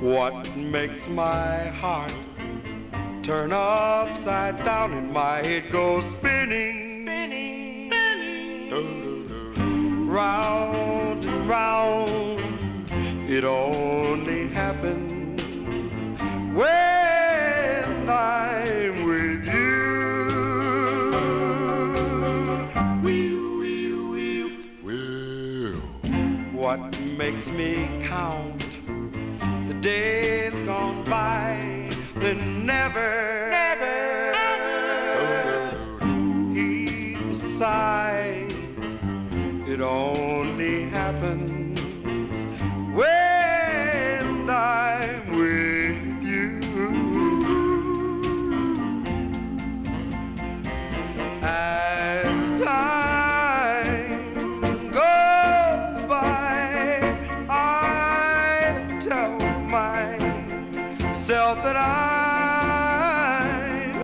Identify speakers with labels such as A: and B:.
A: What makes my heart turn upside down and my head goes spinning, spinning, spinning, round and round. It only happens when I'm with you. What makes me count the days gone by, then never, never, never heave a sigh. It only happens when I'm with you. As time goes by, I tell myself that I